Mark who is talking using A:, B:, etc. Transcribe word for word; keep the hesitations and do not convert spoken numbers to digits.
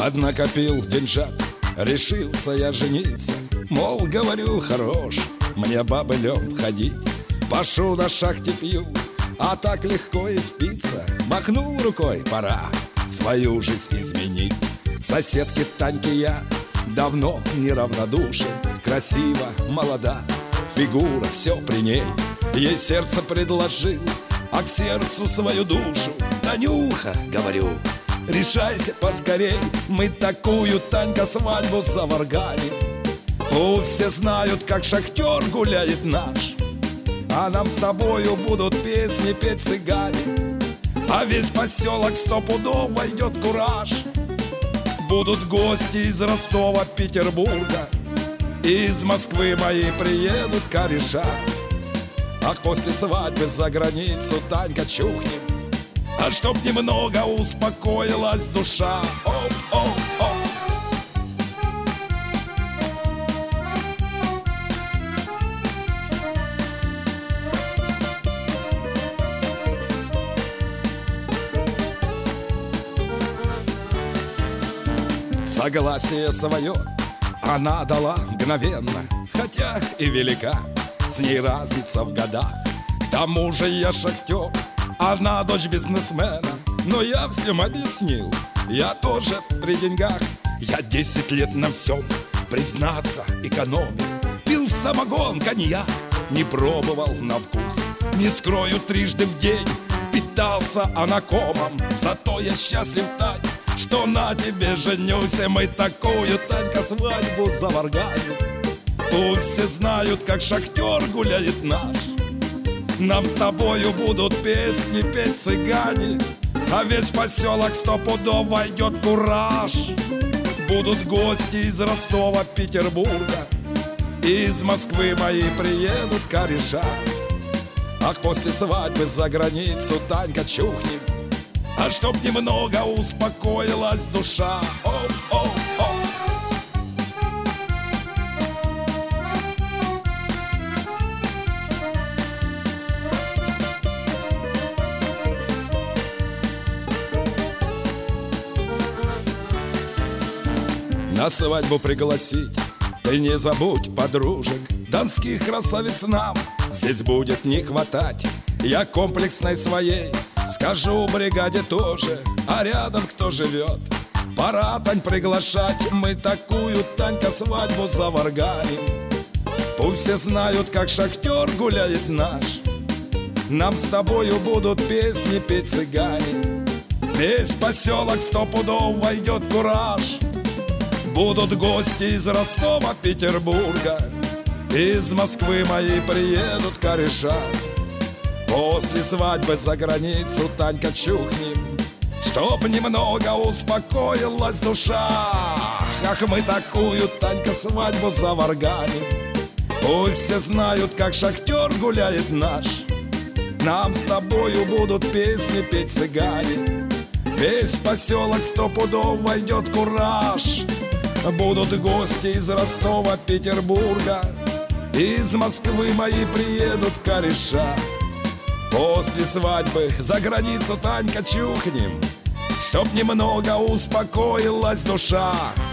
A: Поднакопил деньжат, решился я жениться. Мол, говорю, хорош мне бабылем ходить. Пашу на шахте пью, а так легко и спится. Махнул рукой, пора свою жизнь изменить. Соседке Таньке я давно неравнодушен. Красиво, молода, фигура, все при ней. Ей сердце предложил, а к сердцу свою душу. Танюха, говорю, решайся поскорей. Мы такую, Танька, свадьбу заварганим. Пусть все знают, как шахтер гуляет наш, а нам с тобою будут песни петь цыгане. А весь поселок сто пудов войдет кураж. Будут гости из Ростова, Петербурга, из Москвы мои приедут кореша. Ах, после свадьбы за границу, Танька, чухнем, а чтоб немного успокоилась душа. Оп, оп, оп. Согласие свое она дала мгновенно, хотя и велика с ней разница в годах. К тому же я шахтер, она дочь бизнесмена. Но я всем объяснил, я тоже при деньгах. Я десять лет на всем, признаться, экономил. Пил самогон, коньяк, не пробовал на вкус. Не скрою, трижды в день питался анакомом. Зато я счастлив, Тань, что на тебе женюсь. И мы такую, Танька, свадьбу заварганим. Пусть все знают, как шахтер гуляет наш. Нам с тобою будут песни петь цыгане, а весь поселок сто пудов войдет кураж. Будут гости из Ростова, Петербурга, из Москвы мои приедут кореша. Ах, после свадьбы за границу, Танька, чухнем, а чтоб немного успокоилась душа. Оп, оп, оп. На свадьбу пригласить ты не забудь подружек. Донских красавиц нам здесь будет не хватать. Я комплексной своей скажу бригаде тоже, а рядом кто живет, пора, Тань, приглашать. Мы такую, Танька, свадьбу заварганим. Пусть все знают, как шахтер гуляет наш. Нам с тобою будут песни петь цыгане. Весь поселок сто пудов войдет кураж. Будут гости из Ростова, Петербурга, из Москвы мои приедут кореша. После свадьбы за границу, Танька, чухнем, чтоб немного успокоилась душа. Ах, мы такую, Танька, свадьбу заварганим. Пусть все знают, как шахтер гуляет наш. Нам с тобою будут песни петь цыгане. Весь поселок сто пудов войдет кураж. Будут гости из Ростова, Петербурга, из Москвы мои приедут кореша. После свадьбы за границу, Танька, чухнем, чтоб немного успокоилась душа.